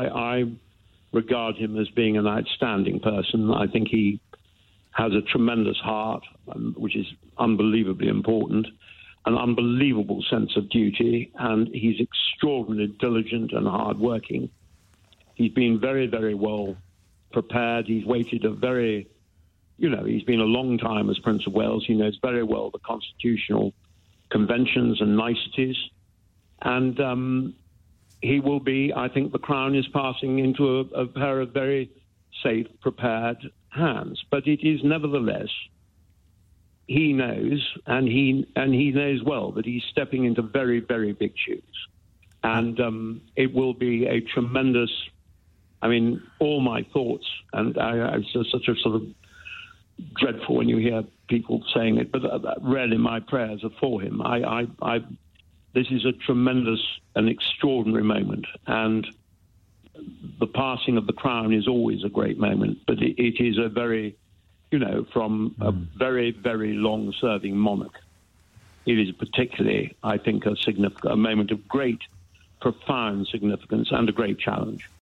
I regard him as being an outstanding person. I think he has a tremendous heart, which is unbelievably important, an unbelievable sense of duty, and he's extraordinarily diligent and hardworking. He's been very, very well prepared. He's waited he's been a long time as Prince of Wales. He knows very well the constitutional conventions and niceties. And he will be, I think the crown is passing into a pair of very safe, prepared hands. But it is nevertheless, he knows, and he knows well that he's stepping into very, very big shoes. And it will be a tremendous, all my thoughts, and it's such a sort of dreadful when you hear people saying it, but really my prayers are for him. This is a tremendous and extraordinary moment, and the passing of the crown is always a great moment, but it is a very, from a very, very long-serving monarch, it is particularly, I think, a moment of great, profound significance and a great challenge.